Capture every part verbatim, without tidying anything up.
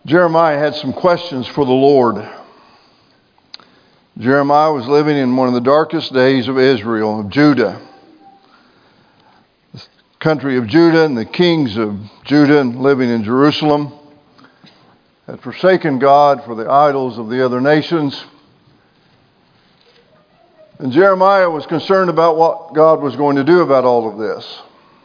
Jeremiah had some questions for the Lord. Jeremiah was living in one of the darkest days of Israel, of Judah. The country of Judah and the kings of Judah living in Jerusalem had forsaken God for the idols of the other nations. And Jeremiah was concerned about what God was going to do about all of this.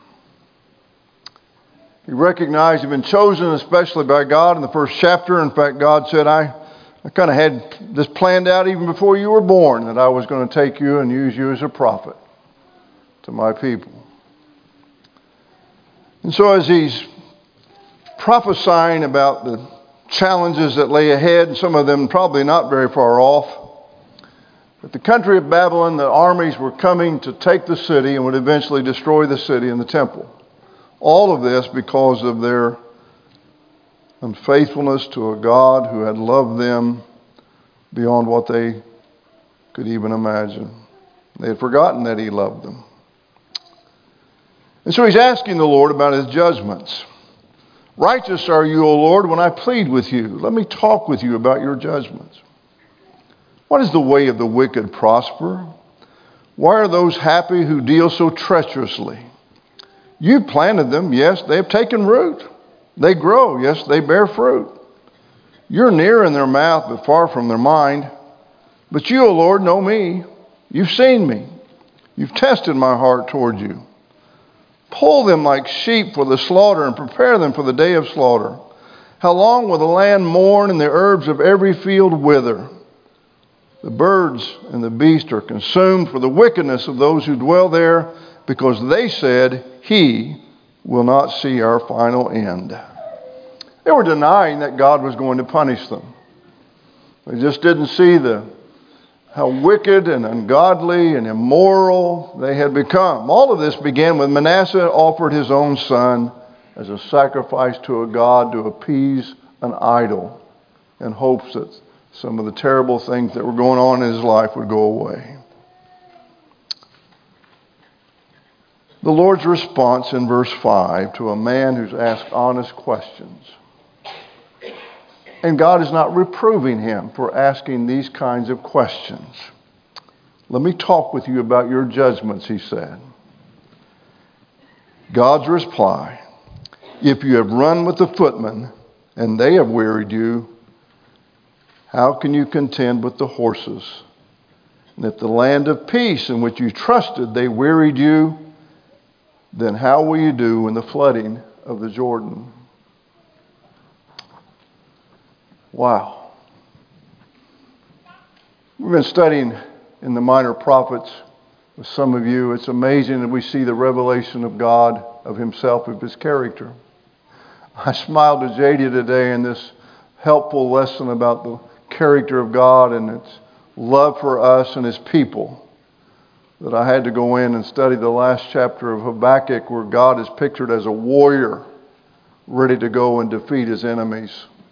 He recognized he'd been chosen especially by God in the first chapter. In fact, God said, I, I kind of had this planned out even before you were born, that I was going to take you and use you as a prophet to my people. And so as he's prophesying about the challenges that lay ahead, some of them probably not very far off, but the country of Babylon, the armies were coming to take the city and would eventually destroy the city and the temple. All of this because of their unfaithfulness to a God who had loved them beyond what they could even imagine. They had forgotten that he loved them. And so he's asking the Lord about his judgments. Righteous are you, O Lord, when I plead with you. Let me talk with you about your judgments. What is the way of the wicked prosper? Why are those happy who deal so treacherously? You planted them, yes, they have taken root. They grow, yes, they bear fruit. You're near in their mouth, but far from their mind. But you, O Lord, know me. You've seen me. You've tested my heart toward you. Pull them like sheep for the slaughter and prepare them for the day of slaughter. How long will the land mourn and the herbs of every field wither? The birds and the beast are consumed for the wickedness of those who dwell there, because they said, he will not see our final end. They were denying that God was going to punish them. They just didn't see the how wicked and ungodly and immoral they had become. All of this began when Manasseh offered his own son as a sacrifice to a god to appease an idol in hopes that some of the terrible things that were going on in his life would go away. The Lord's response in verse five to a man who's asked honest questions. And God is not reproving him for asking these kinds of questions. Let me talk with you about your judgments, he said. God's reply, if you have run with the footmen and they have wearied you, how can you contend with the horses? And if the land of peace in which you trusted, they wearied you, then how will you do in the flooding of the Jordan? Wow. We've been studying in the Minor Prophets with some of you. It's amazing that we see the revelation of God, of himself, of his character. I smiled at J D today in this helpful lesson about the character of God and its love for us and his people, that I had to go in and study the last chapter of Habakkuk, where God is pictured as a warrior ready to go and defeat his enemies.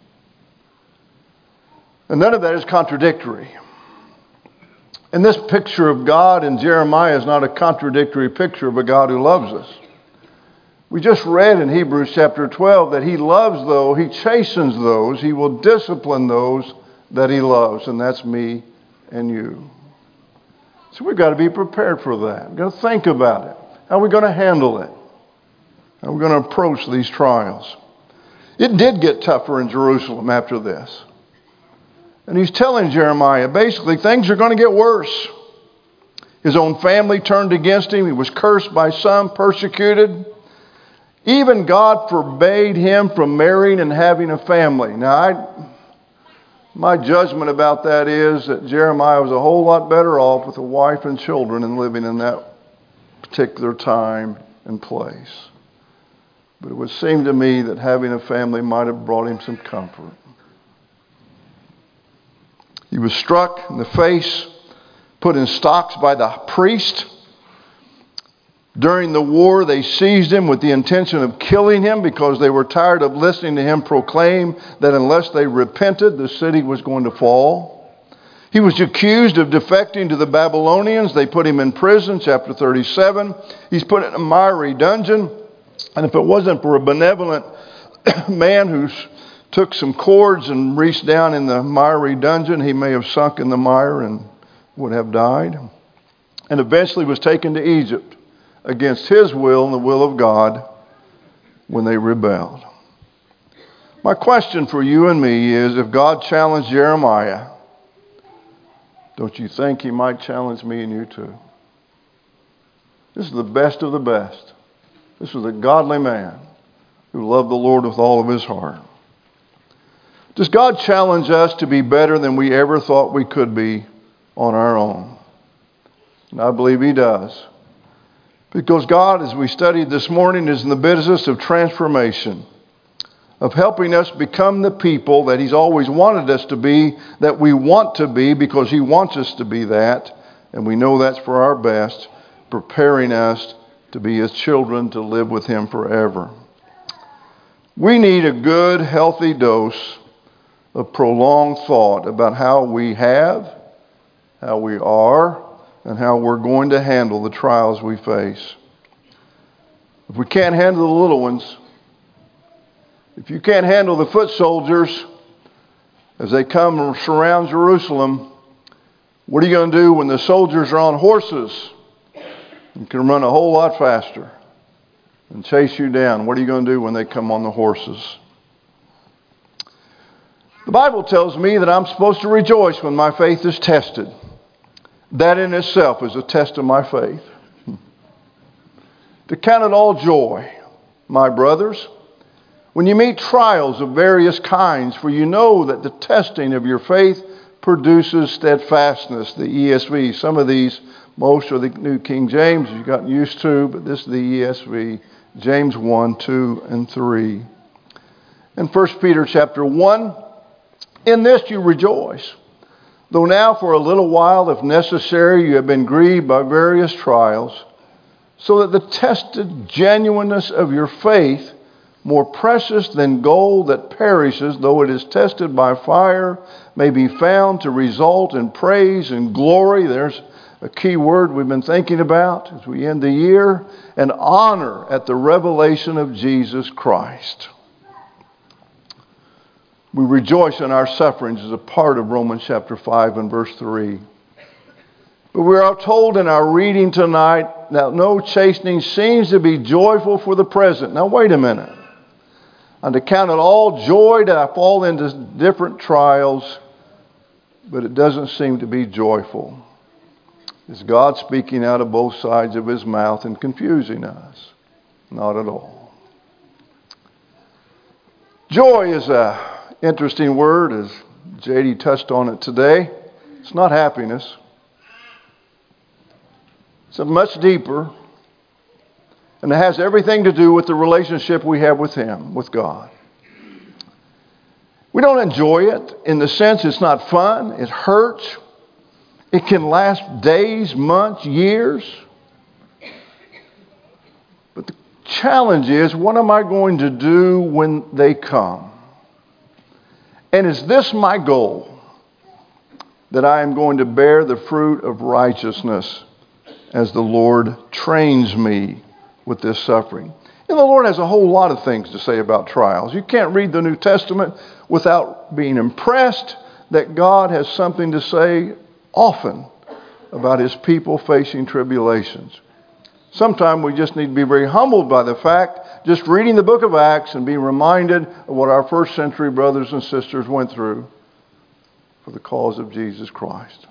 And none of that is contradictory. And this picture of God in Jeremiah is not a contradictory picture of a God who loves us. We just read in Hebrews chapter twelve that he loves those, he chastens those, he will discipline those that he loves, and that's me and you. So we've got to be prepared for that. We've got to think about it. How are we going to handle it? How are we going to approach these trials? It did get tougher in Jerusalem after this. And he's telling Jeremiah, basically, things are going to get worse. His own family turned against him. He was cursed by some, persecuted. Even God forbade him from marrying and having a family. Now, I... My judgment about that is that Jeremiah was a whole lot better off with a wife and children and living in that particular time and place. But it would seem to me that having a family might have brought him some comfort. He was struck in the face, put in stocks by the priest. During the war, they seized him with the intention of killing him because they were tired of listening to him proclaim that unless they repented, the city was going to fall. He was accused of defecting to the Babylonians. They put him in prison, chapter thirty-seven. He's put in a miry dungeon. And if it wasn't for a benevolent man who's took some cords and reached down in the miry dungeon. He may have sunk in the mire and would have died. And eventually was taken to Egypt against his will and the will of God when they rebelled. My question for you and me is, if God challenged Jeremiah, don't you think he might challenge me and you too? This is the best of the best. This was a godly man who loved the Lord with all of his heart. Does God challenge us to be better than we ever thought we could be on our own? And I believe he does. Because God, as we studied this morning, is in the business of transformation, of helping us become the people that he's always wanted us to be, that we want to be because he wants us to be that, and we know that's for our best, preparing us to be his children, to live with him forever. We need a good, healthy dose of prolonged thought about how we have, how we are, and how we're going to handle the trials we face. If we can't handle the little ones, if you can't handle the foot soldiers as they come and surround Jerusalem, what are you going to do when the soldiers are on horses and can run a whole lot faster and chase you down? What are you going to do when they come on the horses? The Bible tells me that I'm supposed to rejoice when my faith is tested. That in itself is a test of my faith. To count it all joy, my brothers, when you meet trials of various kinds, for you know that the testing of your faith produces steadfastness. The E S V, some of these, most are the New King James, you've gotten used to, but this is the E S V, James one, two, and three. In First Peter chapter one, in this you rejoice, though now for a little while, if necessary, you have been grieved by various trials, so that the tested genuineness of your faith, more precious than gold that perishes, though it is tested by fire, may be found to result in praise and glory. There's a key word we've been thinking about as we end the year, and honor at the revelation of Jesus Christ. We rejoice in our sufferings as a part of Romans chapter five and verse three. But we are told in our reading tonight that no chastening seems to be joyful for the present. Now wait a minute. And to count it all joy that I fall into different trials, but it doesn't seem to be joyful. Is God speaking out of both sides of his mouth and confusing us? Not at all. Joy is a interesting word, as J D touched on it today. It's not happiness. It's much deeper, and it has everything to do with the relationship we have with him, with God. We don't enjoy it in the sense it's not fun, it hurts, it can last days, months, years. But the challenge is, what am I going to do when they come? And is this my goal? That I am going to bear the fruit of righteousness as the Lord trains me with this suffering. And the Lord has a whole lot of things to say about trials. You can't read the New Testament without being impressed that God has something to say often about his people facing tribulations. Sometimes we just need to be very humbled by the fact, just reading the book of Acts and being reminded of what our first century brothers and sisters went through for the cause of Jesus Christ.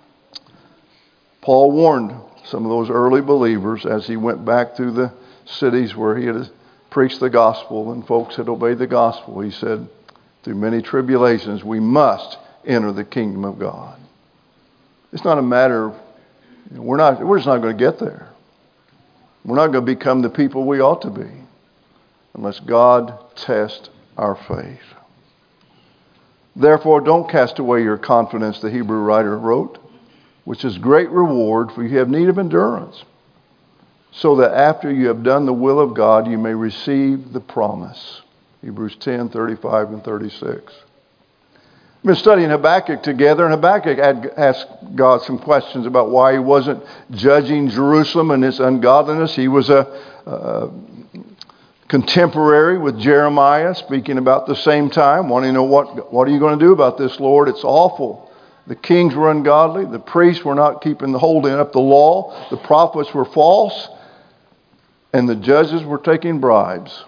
Paul warned some of those early believers as he went back through the cities where he had preached the gospel and folks had obeyed the gospel. He said, through many tribulations, we must enter the kingdom of God. It's not a matter of, you know, we're not, we're just not going to get there. We're not going to become the people we ought to be unless God tests our faith. Therefore, don't cast away your confidence, the Hebrew writer wrote, which is great reward, for you have need of endurance, so that after you have done the will of God, you may receive the promise. Hebrews ten, thirty-five and thirty-six. We've been studying Habakkuk together, and Habakkuk had asked God some questions about why he wasn't judging Jerusalem and its ungodliness. He was a, a contemporary with Jeremiah, speaking about the same time, wanting to know what, what are you going to do about this, Lord? It's awful. The kings were ungodly. The priests were not keeping the holding up the law. The prophets were false. And the judges were taking bribes.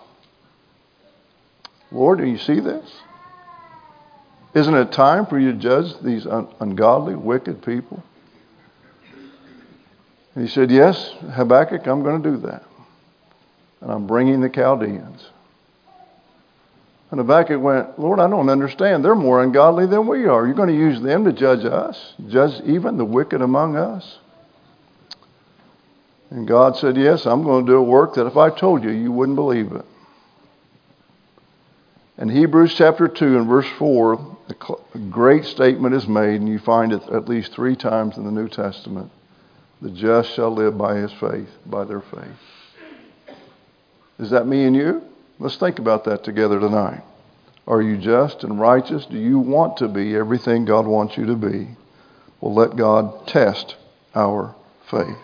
Lord, do you see this? Isn't it time for you to judge these un- ungodly, wicked people? And he said, yes, Habakkuk, I'm going to do that. And I'm bringing the Chaldeans. And Habakkuk went, Lord, I don't understand. They're more ungodly than we are. You're going to use them to judge us, judge even the wicked among us? And God said, yes, I'm going to do a work that if I told you, you wouldn't believe it. In Hebrews chapter two and verse four, a great statement is made, and you find it at least three times in the New Testament. The just shall live by his faith, by their faith. Is that me and you? Let's think about that together tonight. Are you just and righteous? Do you want to be everything God wants you to be? Well, let God test our faith.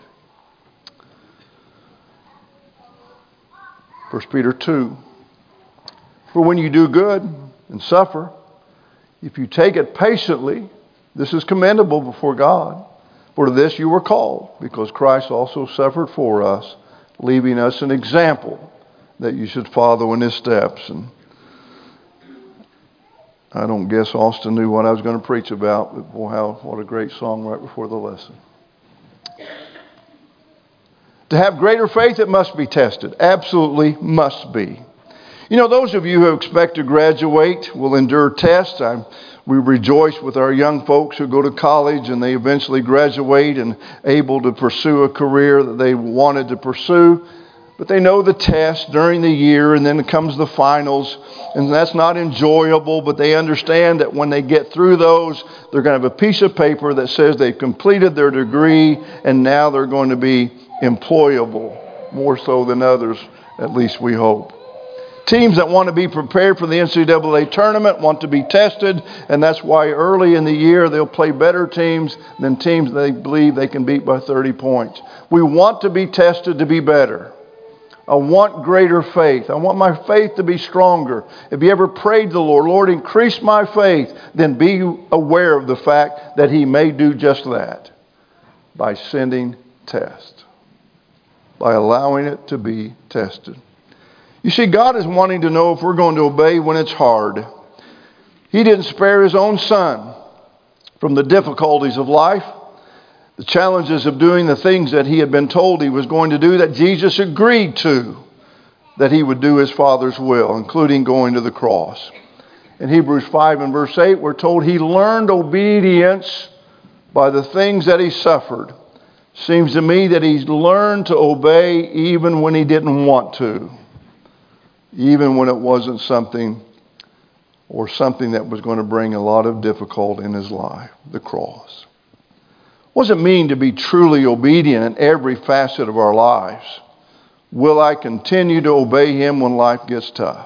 First Peter two. For when you do good and suffer, if you take it patiently, this is commendable before God. For to this you were called, because Christ also suffered for us, leaving us an example that you should follow in his steps. And I don't guess Austin knew what I was going to preach about, but boy, how, what a great song right before the lesson. To have greater faith, it must be tested. Absolutely must be. You know, those of you who expect to graduate will endure tests. I, we rejoice with our young folks who go to college and they eventually graduate and able to pursue a career that they wanted to pursue. But they know the test during the year, and then comes the finals, and that's not enjoyable, but they understand that when they get through those, they're going to have a piece of paper that says they've completed their degree, and now they're going to be employable, more so than others, at least we hope. Teams that want to be prepared for the N C double A tournament want to be tested, and that's why early in the year they'll play better teams than teams they believe they can beat by thirty points. We want to be tested to be better. I want greater faith. I want my faith to be stronger. If you ever prayed to the Lord, Lord, increase my faith, then be aware of the fact that he may do just that by sending tests, by allowing it to be tested. You see, God is wanting to know if we're going to obey when it's hard. He didn't spare his own son from the difficulties of life, the challenges of doing the things that he had been told he was going to do, that Jesus agreed to, that he would do his Father's will, including going to the cross. In Hebrews five and verse eight, we're told he learned obedience by the things that he suffered. Seems to me that he's learned to obey even when he didn't want to, even when it wasn't something or something that was going to bring a lot of difficulty in his life, the cross. What does it mean to be truly obedient in every facet of our lives? Will I continue to obey him when life gets tough?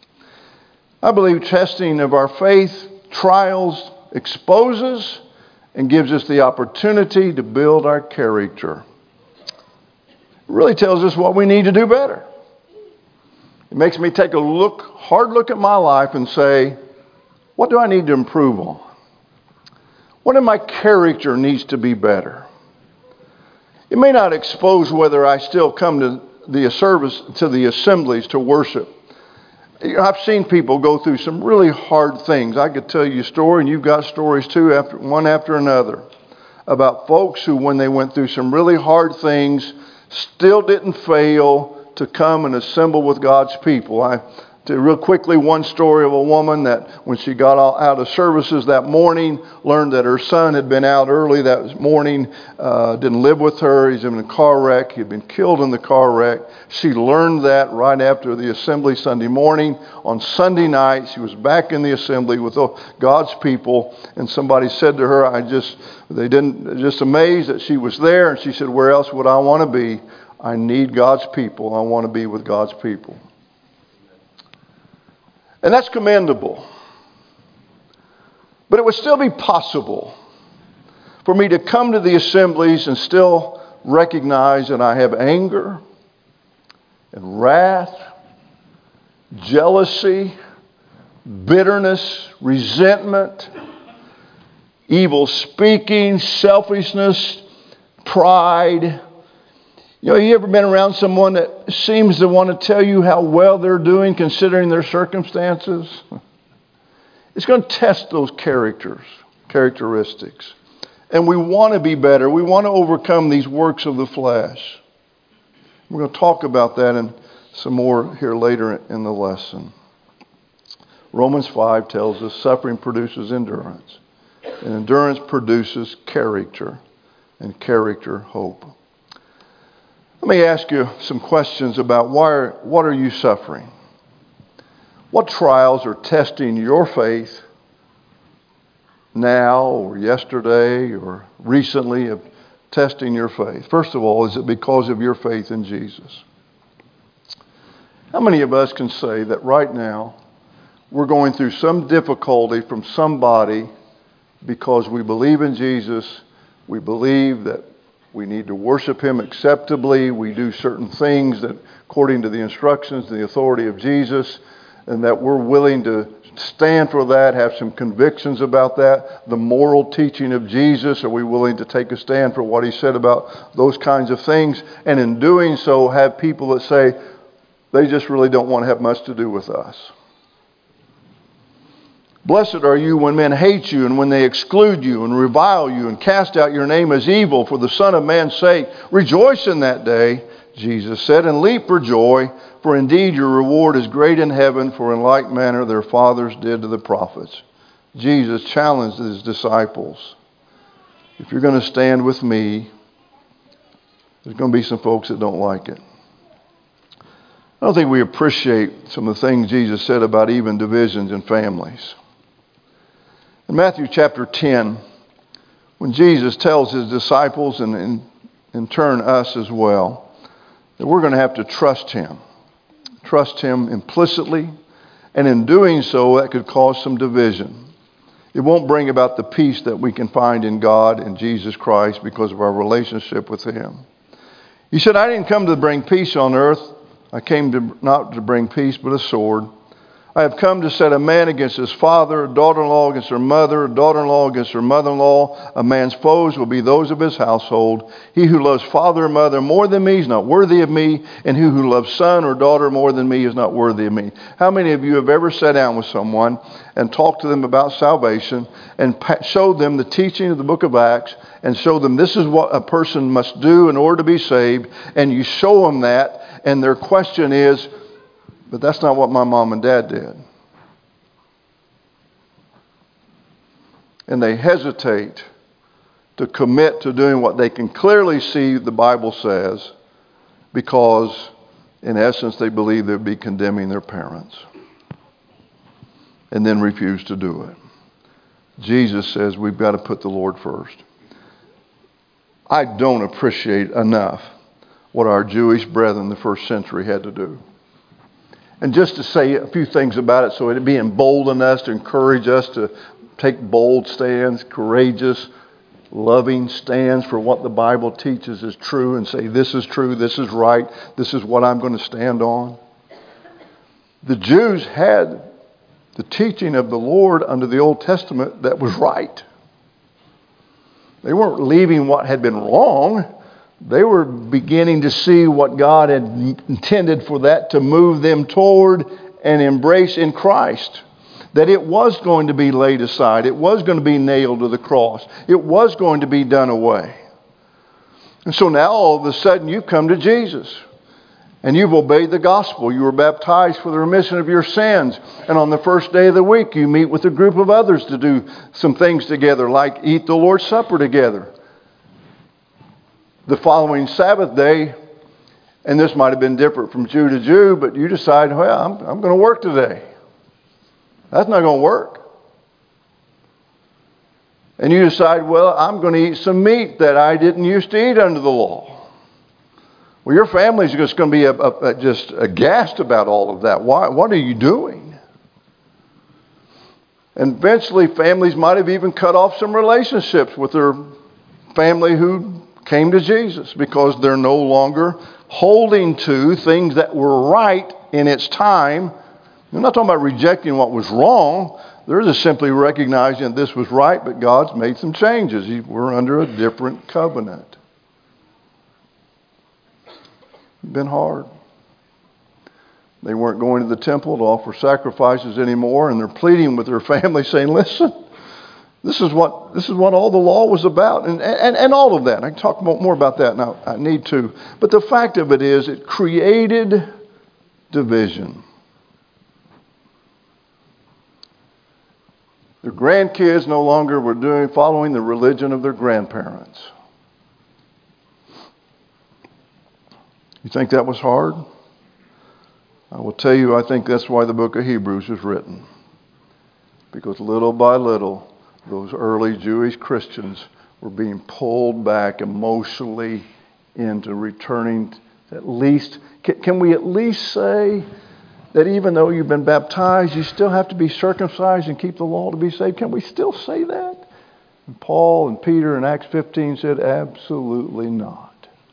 I believe testing of our faith, trials, exposes and gives us the opportunity to build our character. It really tells us what we need to do better. It makes me take a look, hard look at my life and say, what do I need to improve on? What in my character needs to be better? It may not expose whether I still come to the service, to the assemblies to worship. I've seen people go through some really hard things. I could tell you a story, and you've got stories too, after one after another, about folks who, when they went through some really hard things, still didn't fail to come and assemble with God's people. I To real quickly, one story of a woman that when she got out of services that morning, learned that her son had been out early that morning, uh, didn't live with her. He's in a car wreck. He'd been killed in the car wreck. She learned that right after the assembly Sunday morning. On Sunday night, she was back in the assembly with God's people, and somebody said to her, I just, they didn't, just amazed that she was there. And she said, where else would I want to be? I need God's people. I want to be with God's people. And that's commendable. But it would still be possible for me to come to the assemblies and still recognize that I have anger and wrath jealousy, bitterness, resentment, evil speaking, selfishness, pride. You know, you ever been around someone that seems to want to tell you how well they're doing considering their circumstances? It's going to test those characters, characteristics. And we want to be better. We want to overcome these works of the flesh. We're going to talk about that and some more here later in the lesson. Romans five tells us suffering produces endurance. And endurance produces character. And character, hope. Let me ask you some questions about why are, what are you suffering? What trials are testing your faith now or yesterday or recently of testing your faith? First of all, is it because of your faith in Jesus? How many of us can say that right now we're going through some difficulty from somebody because we believe in Jesus, we believe that we need to worship Him acceptably, we do certain things that according to the instructions and the authority of Jesus, and that we're willing to stand for that, have some convictions about that, the moral teaching of Jesus, are we willing to take a stand for what He said about those kinds of things, and in doing so have people that say they just really don't want to have much to do with us. Blessed are you when men hate you and when they exclude you and revile you and cast out your name as evil for the Son of Man's sake. Rejoice in that day, Jesus said, and leap for joy, for indeed your reward is great in heaven, for in like manner their fathers did to the prophets. Jesus challenged His disciples. If you're going to stand with me, there's going to be some folks that don't like it. I don't think we appreciate some of the things Jesus said about even divisions in families. In Matthew chapter ten, when Jesus tells His disciples, and in, in turn us as well, that we're going to have to trust Him. Trust Him implicitly, and in doing so, that could cause some division. It won't bring about the peace that we can find in God and Jesus Christ because of our relationship with Him. He said, I didn't come to bring peace on earth. I came to not to bring peace, but a sword. I have come to set a man against his father, a daughter-in-law against her mother, a daughter-in-law against her mother-in-law. A man's foes will be those of his household. He who loves father or mother more than me is not worthy of me, and he who loves son or daughter more than me is not worthy of me. How many of you have ever sat down with someone and talked to them about salvation and showed them the teaching of the book of Acts and showed them this is what a person must do in order to be saved, and you show them that, and their question is, but that's not what my mom and dad did. And they hesitate to commit to doing what they can clearly see the Bible says because, in essence, they believe they'd be condemning their parents and then refuse to do it. Jesus says we've got to put the Lord first. I don't appreciate enough what our Jewish brethren in the first century had to do. And just to say a few things about it so it'd be embolden us, to encourage us to take bold stands, courageous, loving stands for what the Bible teaches is true and say this is true, this is right, this is what I'm going to stand on. The Jews had the teaching of the Lord under the Old Testament that was right. They weren't leaving what had been wrong. They were beginning to see what God had intended for that to move them toward and embrace in Christ. That it was going to be laid aside. It was going to be nailed to the cross. It was going to be done away. And so now all of a sudden you've come to Jesus. And you've obeyed the gospel. You were baptized for the remission of your sins. And on the first day of the week you meet with a group of others to do some things together, like eat the Lord's Supper together. The following Sabbath day, and this might have been different from Jew to Jew, but you decide, well, I'm, I'm going to work today. That's not going to work. And you decide, well, I'm going to eat some meat that I didn't used to eat under the law. Well, your family's just going to be a, a, a, just aghast about all of that. Why? What are you doing? And eventually, families might have even cut off some relationships with their family who came to Jesus because they're no longer holding to things that were right in its time I'm not talking about rejecting what was wrong. They're just simply recognizing that this was right, but God's made some changes. We're under a different covenant. It's been hard. They weren't going to the temple to offer sacrifices anymore, and they're pleading with their family, saying, listen, this is what this is what all the law was about, and, and, and all of that. I can talk more about that now. I need to. But the fact of it is, it created division. Their grandkids no longer were doing following the religion of their grandparents. You think that was hard? I will tell you, I think that's why the book of Hebrews was written. Because little by little, those early Jewish Christians were being pulled back emotionally into returning to at least, can, can we at least say that even though you've been baptized, you still have to be circumcised and keep the law to be saved? Can we still say that? And Paul and Peter in Acts fifteen said, absolutely not.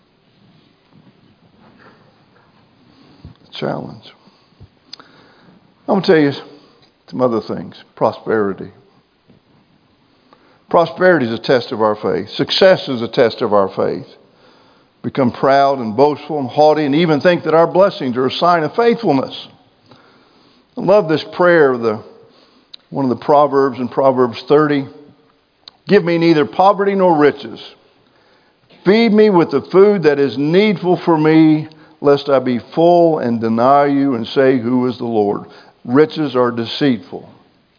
Challenge. I'm going to tell you some other things. Prosperity. Prosperity is a test of our faith. Success is a test of our faith. Become proud and boastful and haughty and even think that our blessings are a sign of faithfulness. I love this prayer of the one of the Proverbs in Proverbs thirty. Give me neither poverty nor riches. Feed me with the food that is needful for me, lest I be full and deny you and say, who is the Lord? Riches are deceitful.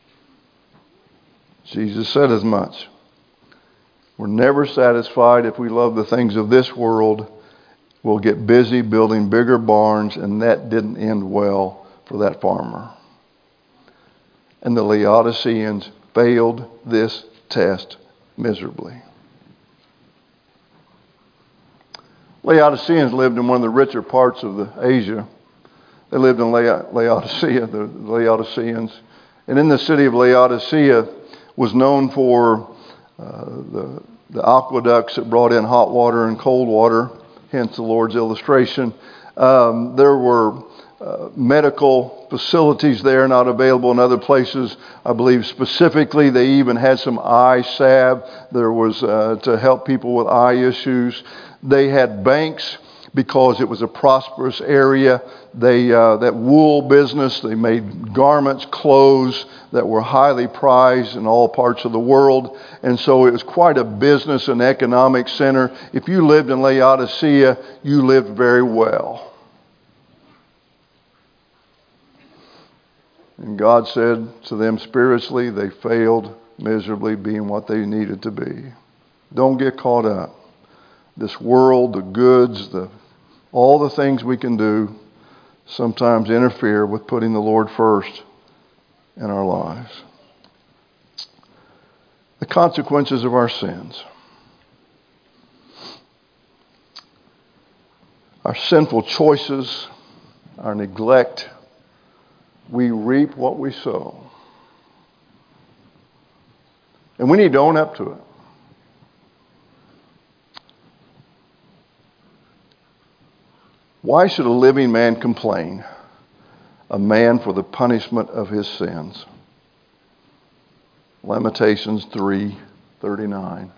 Jesus said as much. We're never satisfied if we love the things of this world. We'll get busy building bigger barns, and that didn't end well for that farmer. And the Laodiceans failed this test miserably. Laodiceans lived in one of the richer parts of the Asia. They lived in Laodicea, the Laodiceans. And in the city of Laodicea was known for uh, the, the aqueducts that brought in hot water and cold water, hence the Lord's illustration. Um, there were uh, medical facilities there not available in other places. I believe specifically they even had some eye salve. There was uh, to help people with eye issues. They had banks because it was a prosperous area. They uh, that wool business, they made garments, clothes that were highly prized in all parts of the world. And so it was quite a business and economic center. If you lived in Laodicea, you lived very well. And God said to them spiritually, they failed miserably being what they needed to be. Don't get caught up. This world, the goods, the all the things we can do sometimes interfere with putting the Lord first in our lives. The consequences of our sins. Our sinful choices, our neglect, we reap what we sow. And we need to own up to it. Why should a living man complain? A man for the punishment of his sins. Lamentations three thirty-nine.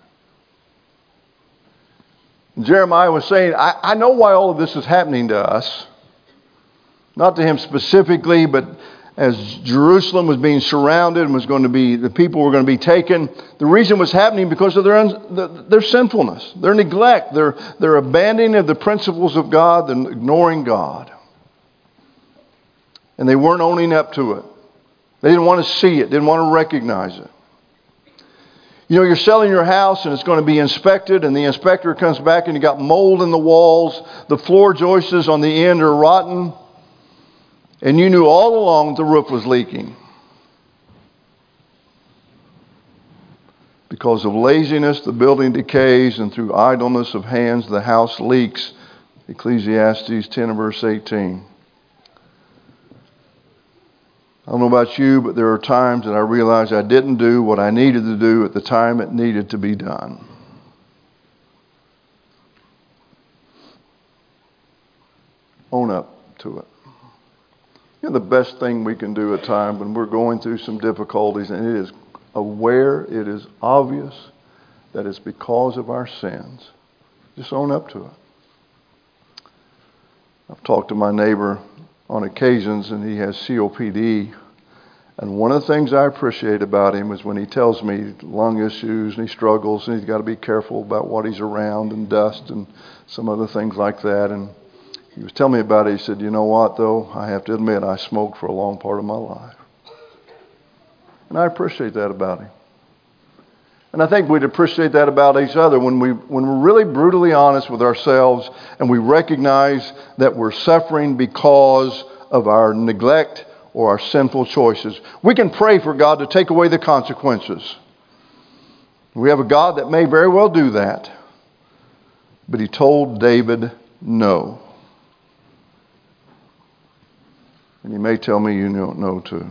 Jeremiah was saying, I, I know why all of this is happening to us. Not to him specifically, but as Jerusalem was being surrounded and was going to be, the people were going to be taken, the reason it was happening because of their un, their sinfulness, their neglect, their, their abandoning of the principles of God, and ignoring God. And they weren't owning up to it. They didn't want to see it, didn't want to recognize it. You know, you're selling your house and it's going to be inspected, and the inspector comes back and you got mold in the walls, the floor joists on the end are rotten, and you knew all along the roof was leaking. Because of laziness, the building decays, and through idleness of hands, the house leaks. Ecclesiastes ten and verse eighteen. I don't know about you, but there are times that I realize I didn't do what I needed to do at the time it needed to be done. Own up to it. You know, the best thing we can do at times when we're going through some difficulties, and it is aware, it is obvious that it's because of our sins, just own up to it. I've talked to my neighbor on occasions, and he has C O P D. And one of the things I appreciate about him is when he tells me lung issues and he struggles and he's got to be careful about what he's around and dust and some other things like that. And he was telling me about it. He said, you know what, though? I have to admit I smoked for a long part of my life. And I appreciate that about him. And I think we'd appreciate that about each other when, we, when we're really brutally honest with ourselves and we recognize that we're suffering because of our neglect or our sinful choices. We can pray for God to take away the consequences. We have a God that may very well do that. But he told David no. And you may tell me you don't know too.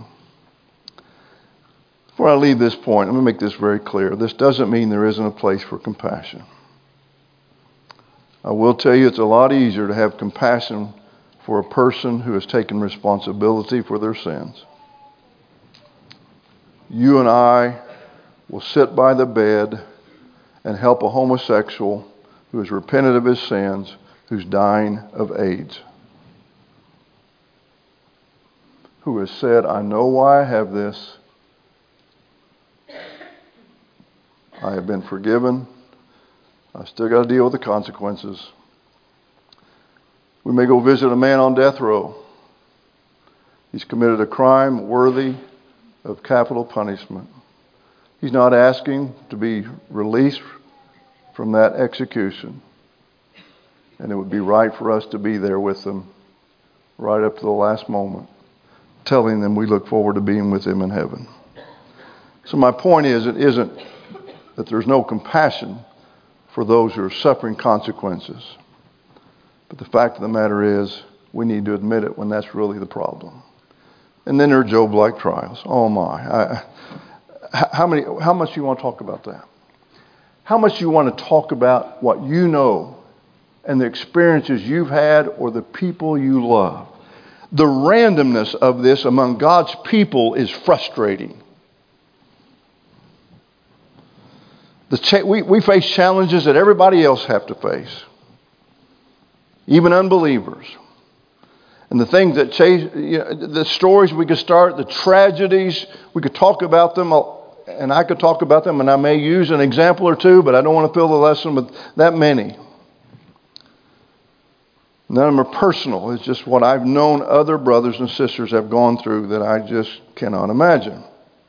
Before I leave this point, let me make this very clear. This doesn't mean there isn't a place for compassion. I will tell you it's a lot easier to have compassion for a person who has taken responsibility for their sins. You and I will sit by the bed and help a homosexual who has repented of his sins, who's dying of AIDS, who has said, I know why I have this. I have been forgiven. I still got to deal with the consequences. We may go visit a man on death row. He's committed a crime worthy of capital punishment. He's not asking to be released from that execution. And it would be right for us to be there with them right up to the last moment, telling them we look forward to being with him in heaven. So my point is, it isn't that there's no compassion for those who are suffering consequences. But the fact of the matter is, we need to admit it when that's really the problem. And then there are Job-like trials. Oh my. I, how many? How much do you want to talk about that? How much do you want to talk about what you know and the experiences you've had or the people you love? The randomness of this among God's people is frustrating. The cha- we, we face challenges that everybody else have to face. Even unbelievers. And the things that chase, you know, the stories we could start, the tragedies, we could talk about them, and I could talk about them, and I may use an example or two, but I don't want to fill the lesson with that many. None of them are personal. It's just what I've known other brothers and sisters have gone through that I just cannot imagine.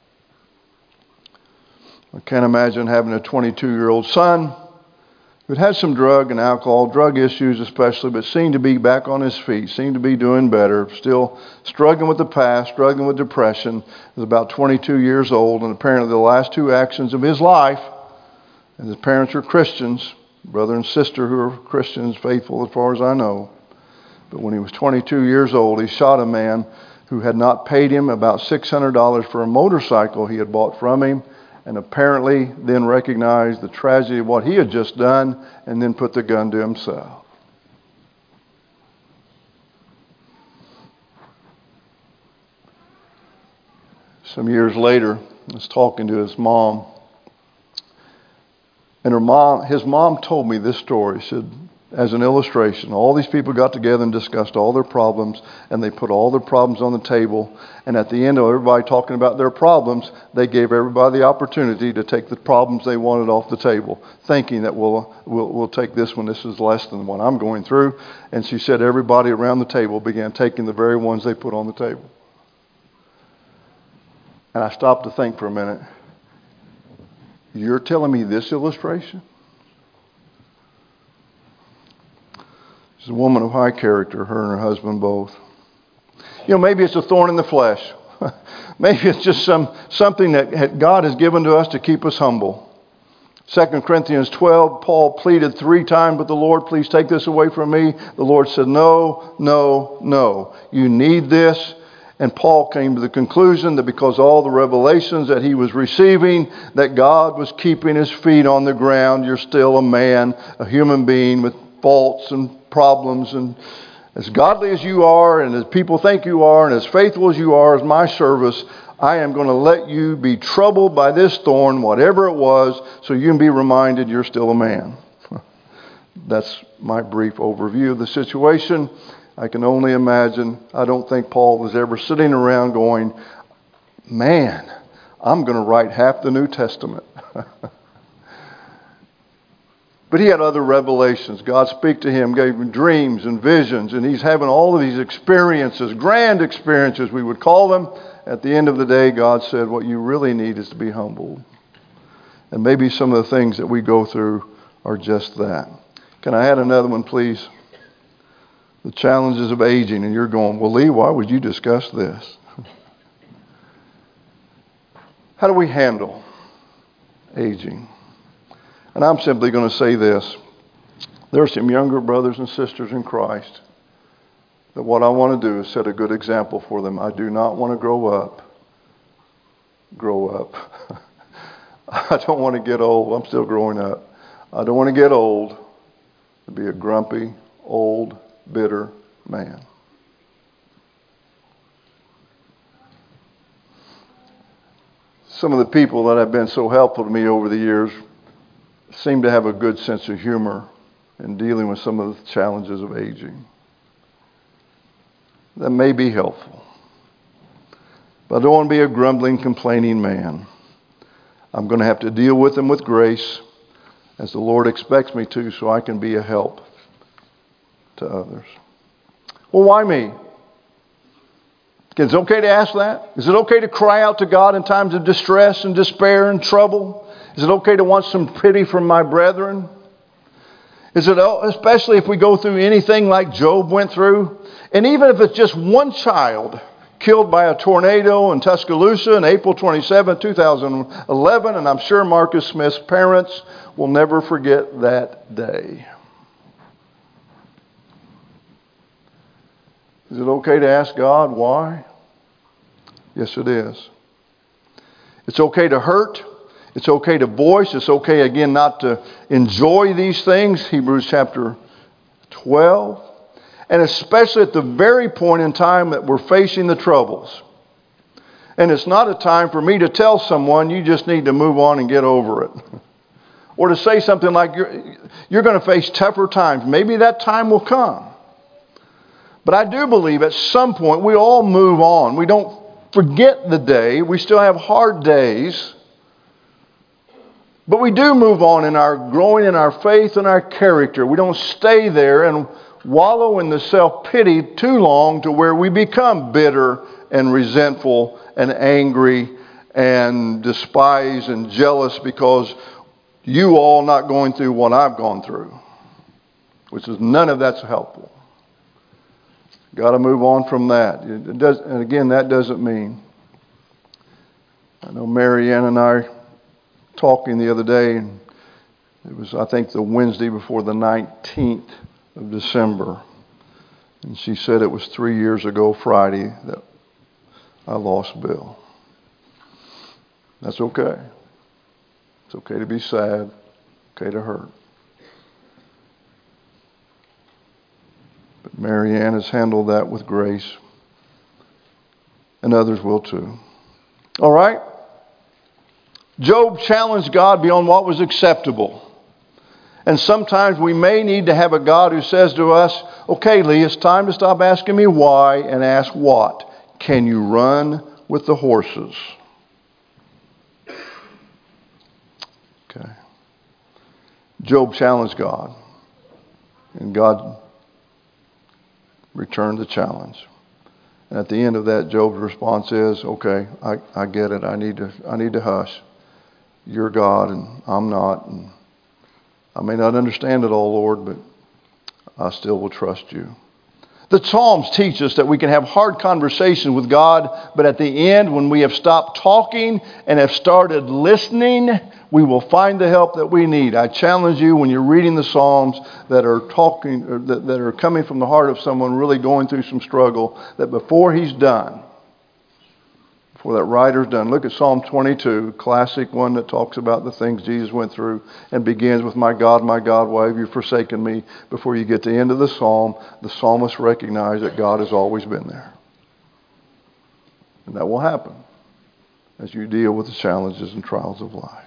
I can't imagine having a twenty-two-year-old son who'd had some drug and alcohol, drug issues especially, but seemed to be back on his feet, seemed to be doing better, still struggling with the past, struggling with depression. He was about twenty-two years old, and apparently the last two actions of his life, and his parents are Christians, brother and sister who are Christians, faithful as far as I know. But when he was twenty-two years old, he shot a man who had not paid him about six hundred dollars for a motorcycle he had bought from him, and apparently then recognized the tragedy of what he had just done and then put the gun to himself. Some years later, I was talking to his mom. And her mom, his mom told me this story. She said, as an illustration, all these people got together and discussed all their problems, and they put all their problems on the table. And at the end of everybody talking about their problems, they gave everybody the opportunity to take the problems they wanted off the table, thinking that we'll, we'll, we'll take this one. This is less than what I'm going through. And she said everybody around the table began taking the very ones they put on the table. And I stopped to think for a minute. You're telling me this illustration? She's a woman of high character, her and her husband both. You know, maybe it's a thorn in the flesh. Maybe it's just some something that God has given to us to keep us humble. Second Corinthians twelve, Paul pleaded three times with the Lord, please take this away from me. The Lord said, no, no, no. You need this. And Paul came to the conclusion that because all the revelations that he was receiving, that God was keeping his feet on the ground. You're still a man, a human being with faults and problems and As godly as you are, and as people think you are, and as faithful as you are as my service, I am going to let you be troubled by this thorn, whatever it was, so you can be reminded you're still a man. That's my brief overview of the situation. I can only imagine. I don't think Paul was ever sitting around going, man, I'm going to write half the New Testament. But he had other revelations. God spoke to him, gave him dreams and visions, and he's having all of these experiences, grand experiences we would call them. At the end of the day, God said, what you really need is to be humbled. And maybe some of the things that we go through are just that. Can I add another one, please? The challenges of aging. And you're going, well, Lee, why would you discuss this? How do we handle aging? And I'm simply going to say this. There are some younger brothers and sisters in Christ that what I want to do is set a good example for them. I do not want to grow up. Grow up. I don't want to get old. I'm still growing up. I don't want to get old to be a grumpy, old, bitter man. Some of the people that have been so helpful to me over the years seem to have a good sense of humor in dealing with some of the challenges of aging. That may be helpful. But I don't want to be a grumbling, complaining man. I'm going to have to deal with them with grace as the Lord expects me to, so I can be a help to others. Well, why me? Is it okay to ask that? Is it okay to cry out to God in times of distress and despair and trouble? Is it okay to want some pity from my brethren? Is it, especially if we go through anything like Job went through, and even if it's just one child killed by a tornado in Tuscaloosa on April twenty-seventh, two thousand eleven, and I'm sure Marcus Smith's parents will never forget that day. Is it okay to ask God why? Yes, it is. It's okay to hurt. It's okay to voice. It's okay, again, not to enjoy these things. Hebrews chapter twelve. And especially at the very point in time that we're facing the troubles. And it's not a time for me to tell someone, you just need to move on and get over it. Or to say something like, you're, you're going to face tougher times. Maybe that time will come. But I do believe at some point we all move on. We don't forget the day. We still have hard days. But we do move on in our growing in our faith and our character. We don't stay there and wallow in the self-pity too long to where we become bitter and resentful and angry and despise and jealous because you all not going through what I've gone through. Which is none of that's helpful. Got to move on from that. It does, and again, that doesn't mean. I know Mary Ann and I talking the other day, and it was, I think, the Wednesday before the nineteenth of December. And she said it was three years ago Friday that I lost Bill. That's okay. It's okay to be sad. Okay to hurt. But Mary Ann has handled that with grace. And others will too. All right? Job challenged God beyond what was acceptable. And sometimes we may need to have a God who says to us, okay, Lee, it's time to stop asking me why and ask what. Can you run with the horses? Okay. Job challenged God. And God returned the challenge. And at the end of that, Job's response is, okay, I, I get it. I need to I need to hush. You're God and I'm not. And I may not understand it all, Lord, but I still will trust you. The Psalms teach us that we can have hard conversations with God, but at the end, when we have stopped talking and have started listening, we will find the help that we need. I challenge you when you're reading the Psalms that are talking, or that, that are coming from the heart of someone really going through some struggle, that before he's done, before that writer's done. Look at Psalm twenty-two, classic one that talks about the things Jesus went through and begins with, my God, my God, why have you forsaken me? Before you get to the end of the psalm, the psalmist recognized that God has always been there. And that will happen as you deal with the challenges and trials of life.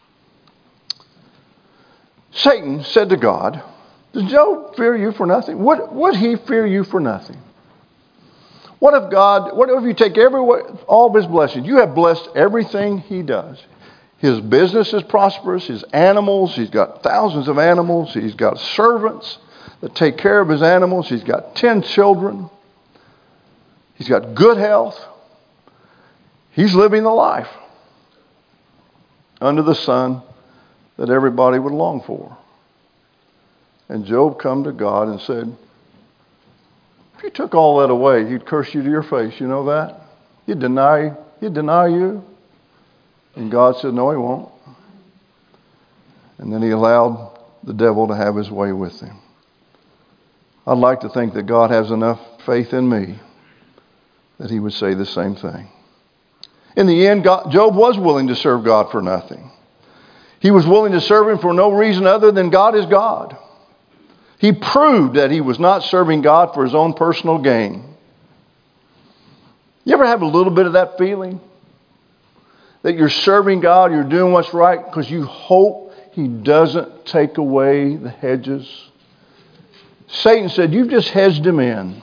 Satan said to God, does Job fear you for nothing? Would, would he fear you for nothing? What if God, what if you take every, all of his blessings? You have blessed everything he does. His business is prosperous. His animals, he's got thousands of animals. He's got servants that take care of his animals. He's got ten children. He's got good health. He's living the life under the sun that everybody would long for. And Job come to God and said, if you took all that away, he'd curse you to your face. You know that? He'd deny, he'd deny you. And God said, no, he won't. And then he allowed the devil to have his way with him. I'd like to think that God has enough faith in me that he would say the same thing. In the end, God, Job was willing to serve God for nothing. He was willing to serve him for no reason other than God is God. He proved that he was not serving God for his own personal gain. You ever have a little bit of that feeling? That you're serving God, you're doing what's right because you hope he doesn't take away the hedges? Satan said, you've just hedged him in.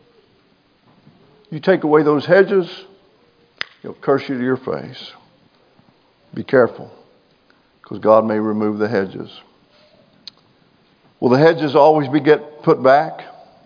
You take away those hedges, he'll curse you to your face. Be careful, because God may remove the hedges. Will the hedges always be get put back?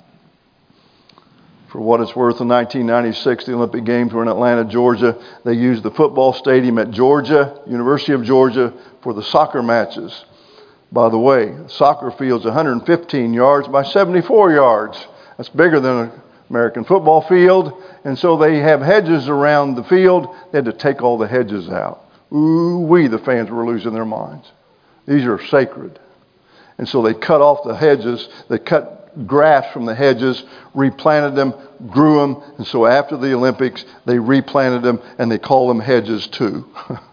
For what it's worth, in nineteen ninety-six, the Olympic Games were in Atlanta, Georgia. They used the football stadium at Georgia, University of Georgia, for the soccer matches. By the way, soccer field's one hundred fifteen yards by seventy-four yards. That's bigger than an American football field. And so they have hedges around the field. They had to take all the hedges out. Ooh, we, the fans, were losing their minds. These are sacred. And so they cut off the hedges. They cut grass from the hedges, replanted them, grew them. And so after the Olympics, they replanted them, and they call them hedges too.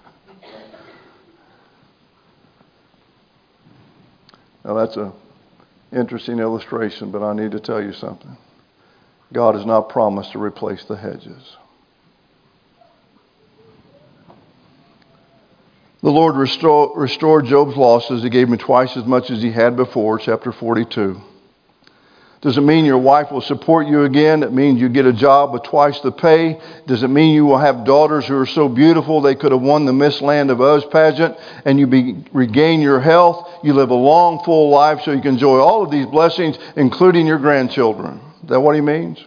Now that's an interesting illustration, but I need to tell you something. God has not promised to replace the hedges. The Lord restore, restored Job's losses. He gave him twice as much as he had before, chapter forty-two. Does it mean your wife will support you again? It means you get a job with twice the pay. Does it mean you will have daughters who are so beautiful they could have won the Miss Land of Uz pageant, and you be, regain your health? You live a long, full life so you can enjoy all of these blessings, including your grandchildren. Is that what he means?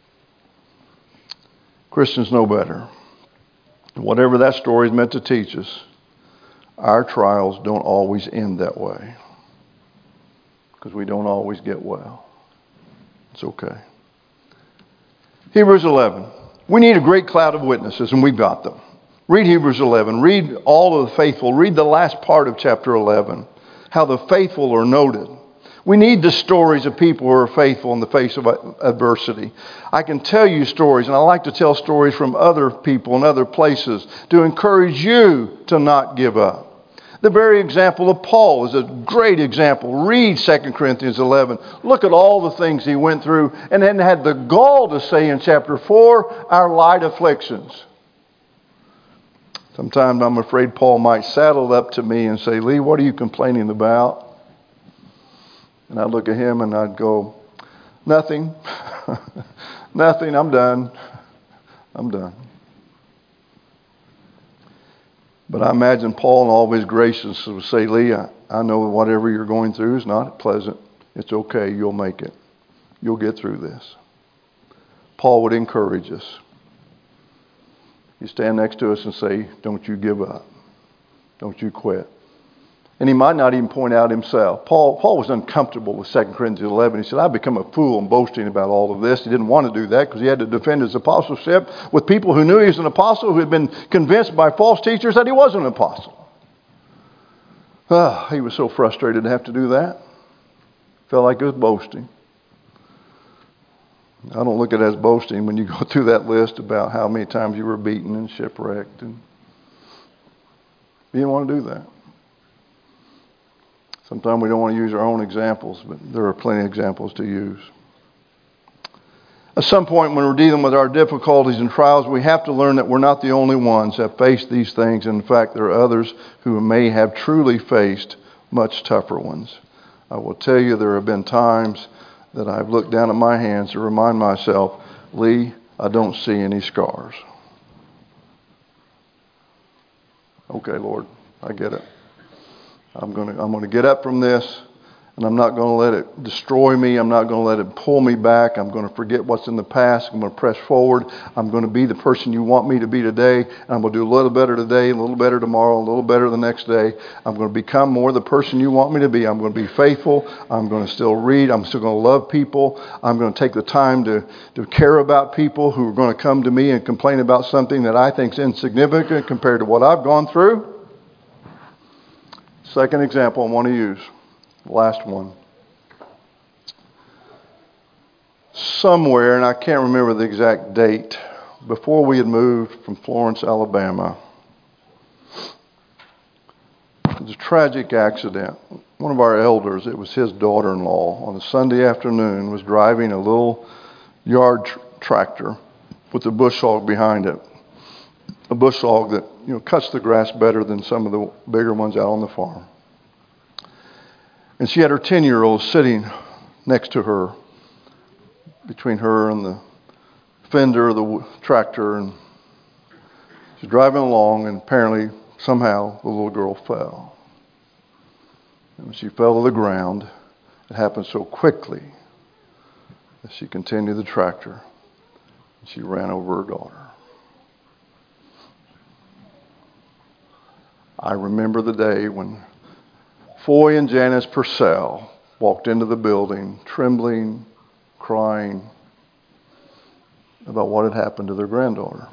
Christians know better. Whatever that story is meant to teach us, our trials don't always end that way, because we don't always get well. It's okay. Hebrews eleven. We need a great cloud of witnesses, and we've got them. Read Hebrews eleven. Read all of the faithful. Read the last part of chapter eleven, how the faithful are noted. We need the stories of people who are faithful in the face of adversity. I can tell you stories, and I like to tell stories from other people and other places to encourage you to not give up. The very example of Paul is a great example. Read Second Corinthians eleven. Look at all the things he went through, and then had the gall to say in chapter four, our light afflictions. Sometimes I'm afraid Paul might saddle up to me and say, Lee, what are you complaining about? And I'd look at him and I'd go, nothing. Nothing. I'm done. I'm done. But I imagine Paul in all of his graces would say, Lee, I, I know whatever you're going through is not pleasant. It's okay. You'll make it. You'll get through this. Paul would encourage us. He'd stand next to us and say, don't you give up. Don't you quit. And he might not even point out himself. Paul, Paul was uncomfortable with Second Corinthians eleven. He said, I've become a fool in boasting about all of this. He didn't want to do that because he had to defend his apostleship with people who knew he was an apostle, who had been convinced by false teachers that he wasn't an apostle. Oh, he was so frustrated to have to do that. Felt like it was boasting. I don't look at it as boasting when you go through that list about how many times you were beaten and shipwrecked. And you didn't want to do that. Sometimes we don't want to use our own examples, but there are plenty of examples to use. At some point when we're dealing with our difficulties and trials, we have to learn that we're not the only ones that face these things. In fact, there are others who may have truly faced much tougher ones. I will tell you there have been times that I've looked down at my hands to remind myself, Lee, I don't see any scars. Okay, Lord, I get it. I'm going to I'm going to get up from this, and I'm not going to let it destroy me. I'm not going to let it pull me back. I'm going to forget what's in the past. I'm going to press forward. I'm going to be the person you want me to be today. And I'm going to do a little better today, a little better tomorrow, a little better the next day. I'm going to become more the person you want me to be. I'm going to be faithful. I'm going to still read. I'm still going to love people. I'm going to take the time to, to care about people who are going to come to me and complain about something that I think is insignificant compared to what I've gone through. Second example I want to use. Last one. Somewhere, and I can't remember the exact date, before we had moved from Florence, Alabama, it was a tragic accident. One of our elders, it was his daughter-in-law, on a Sunday afternoon, was driving a little yard tr- tractor with a bush hog behind it. A bush hog that, you know, cuts the grass better than some of the bigger ones out on the farm. And she had her ten-year-old sitting next to her, between her and the fender of the tractor. And she's driving along, and apparently, somehow, the little girl fell. And when she fell to the ground, it happened so quickly that she continued the tractor. And she ran over her daughter. I remember the day when Foy and Janice Purcell walked into the building, trembling, crying about what had happened to their granddaughter.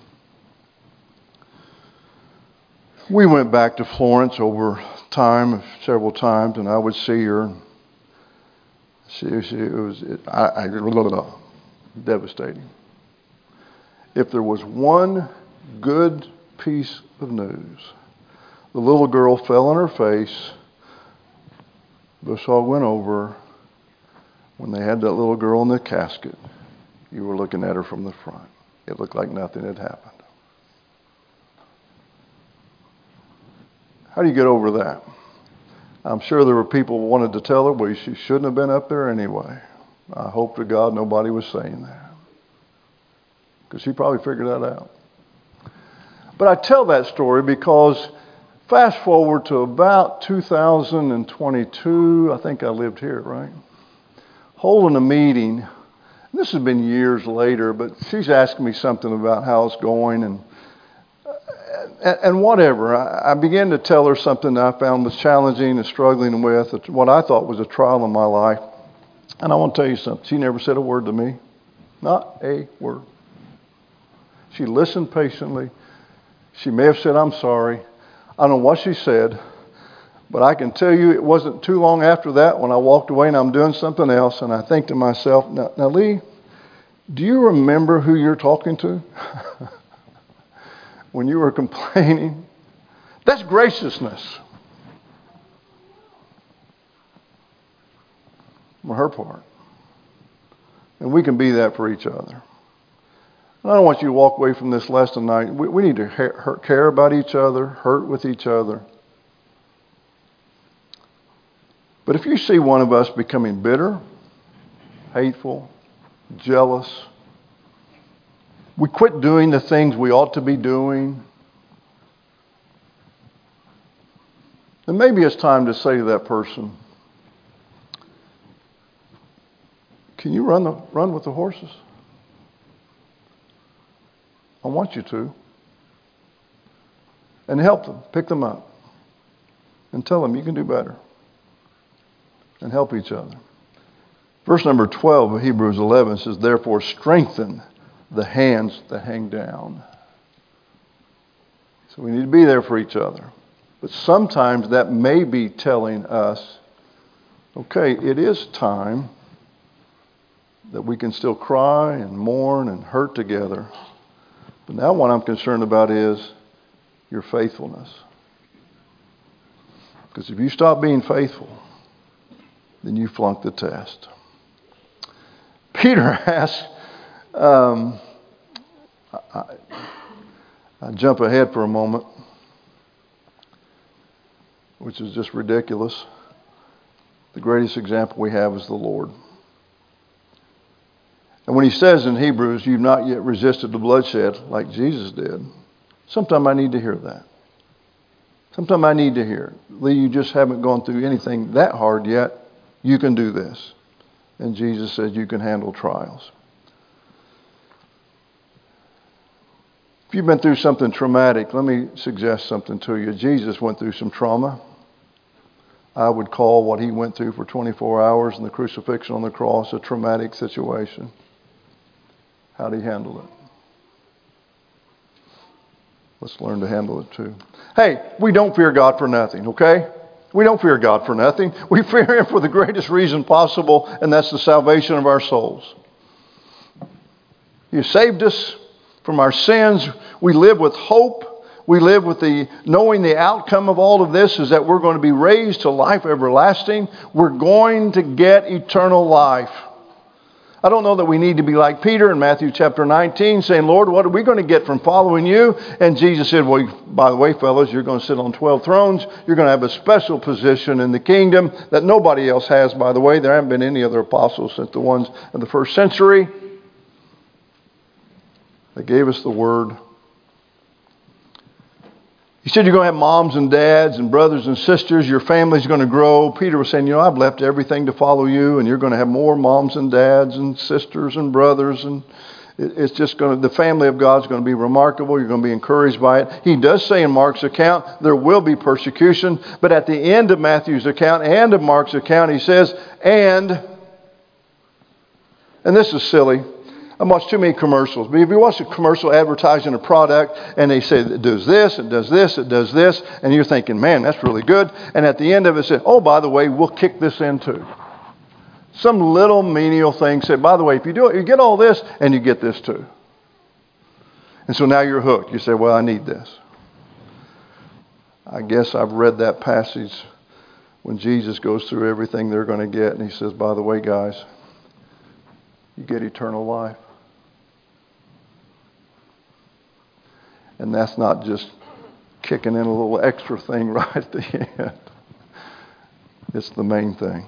We went back to Florence over time, several times, and I would see her. She, she it was it, I, I, blah, blah, blah, devastating. If there was one good piece of news, the little girl fell on her face. Bush hog went over. When they had that little girl in the casket, you were looking at her from the front. It looked like nothing had happened. How do you get over that? I'm sure there were people who wanted to tell her, well, she shouldn't have been up there anyway. I hope to God nobody was saying that, because she probably figured that out. But I tell that story because fast forward to about two thousand twenty-two, I think I lived here, right? Holding a meeting. This has been years later, but she's asking me something about how it's going and and, and whatever. I, I began to tell her something that I found was challenging and struggling with, what I thought was a trial in my life. And I want to tell you something. She never said a word to me. Not a word. She listened patiently. She may have said, I'm sorry. I don't know what she said, but I can tell you it wasn't too long after that when I walked away and I'm doing something else, and I think to myself, now, now Lee, do you remember who you're talking to? When you were complaining? That's graciousness on her part. And we can be that for each other. And I don't want you to walk away from this lesson tonight. We, we need to hurt, care about each other, hurt with each other. But if you see one of us becoming bitter, hateful, jealous, we quit doing the things we ought to be doing, then maybe it's time to say to that person, can you run the run with the horses? I want you to. And help them, pick them up, and tell them you can do better. And help each other. Verse number twelve of Hebrews eleven says, therefore strengthen the hands that hang down. So we need to be there for each other. But sometimes that may be telling us, okay, it is time that we can still cry and mourn and hurt together. But now what I'm concerned about is your faithfulness. Because if you stop being faithful, then you flunk the test. Peter asks, um, I, I jump ahead for a moment, which is just ridiculous. The greatest example we have is the Lord. And when he says in Hebrews, you've not yet resisted the bloodshed like Jesus did, sometimes I need to hear that. Sometimes I need to hear, Lee, you just haven't gone through anything that hard yet. You can do this. And Jesus says you can handle trials. If you've been through something traumatic, let me suggest something to you. Jesus went through some trauma. I would call what he went through for twenty-four hours and the crucifixion on the cross a traumatic situation. How did he handle it? Let's learn to handle it too. Hey, we don't fear God for nothing, okay? We don't fear God for nothing. We fear him for the greatest reason possible, and that's the salvation of our souls. He saved us from our sins. We live with hope. We live with the knowing the outcome of all of this is that we're going to be raised to life everlasting. We're going to get eternal life. I don't know that we need to be like Peter in Matthew chapter nineteen saying, Lord, what are we going to get from following you? And Jesus said, well, by the way, fellas, you're going to sit on twelve thrones. You're going to have a special position in the kingdom that nobody else has, by the way. There haven't been any other apostles since the ones of the first century. They gave us the word. He said, you're going to have moms and dads and brothers and sisters. Your family's going to grow. Peter was saying, you know, I've left everything to follow you, and you're going to have more moms and dads and sisters and brothers. And it's just going to, the family of God's going to be remarkable. You're going to be encouraged by it. He does say in Mark's account, there will be persecution. But at the end of Matthew's account and of Mark's account, he says, and, and this is silly. I watch too many commercials. But if you watch a commercial advertising a product and they say it does this, it does this, it does this, and you're thinking, man, that's really good. And at the end of it, it says, oh, by the way, we'll kick this in too. Some little menial thing said, by the way, if you do it, you get all this and you get this too. And so now you're hooked. You say, well, I need this. I guess I've read that passage when Jesus goes through everything they're going to get. And he says, by the way, guys, you get eternal life. And that's not just kicking in a little extra thing right at the end. It's the main thing.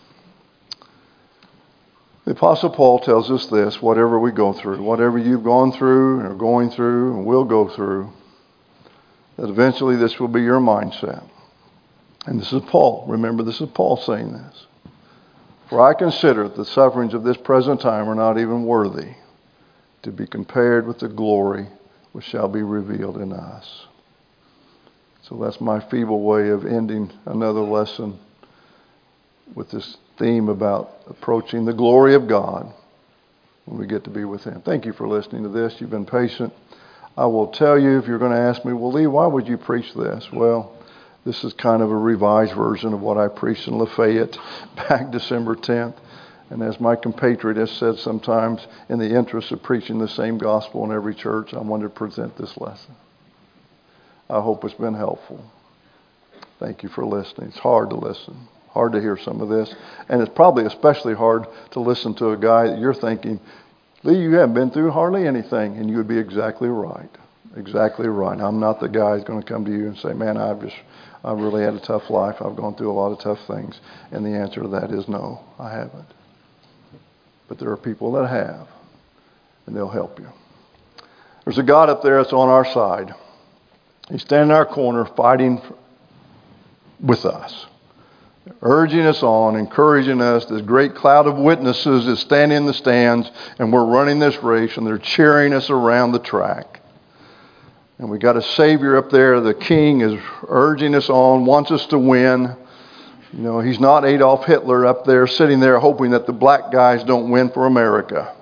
The Apostle Paul tells us this, whatever we go through, whatever you've gone through and are going through and will go through, that eventually this will be your mindset. And this is Paul. Remember, this is Paul saying this. For I consider that the sufferings of this present time are not even worthy to be compared with the glory which shall be revealed in us. So that's my feeble way of ending another lesson with this theme about approaching the glory of God when we get to be with him. Thank you for listening to this. You've been patient. I will tell you, if you're going to ask me, well, Lee, why would you preach this? Well, this is kind of a revised version of what I preached in Lafayette back December tenth. And as my compatriot has said sometimes, in the interest of preaching the same gospel in every church, I wanted to present this lesson. I hope it's been helpful. Thank you for listening. It's hard to listen. Hard to hear some of this. And it's probably especially hard to listen to a guy that you're thinking, Lee, you haven't been through hardly anything. And you would be exactly right. Exactly right. I'm not the guy who's going to come to you and say, man, I've just, I've really had a tough life. I've gone through a lot of tough things. And the answer to that is no, I haven't. But there are people that have, and they'll help you. There's a God up there that's on our side. He's standing in our corner fighting with us, urging us on, encouraging us. This great cloud of witnesses is standing in the stands, and we're running this race, and they're cheering us around the track. And we got a Savior up there. The King is urging us on, wants us to win. You know, he's not Adolf Hitler up there sitting there hoping that the black guys don't win for America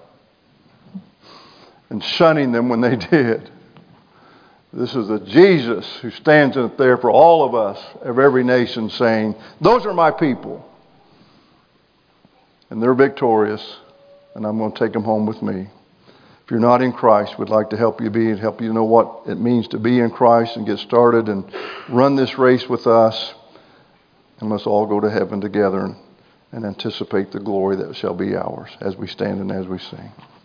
and shunning them when they did. This is a Jesus who stands up there for all of us of every nation saying, those are my people. And they're victorious and I'm going to take them home with me. If you're not in Christ, we'd like to help you be and help you know what it means to be in Christ and get started and run this race with us. And let's all go to heaven together and, and anticipate the glory that shall be ours as we stand and as we sing.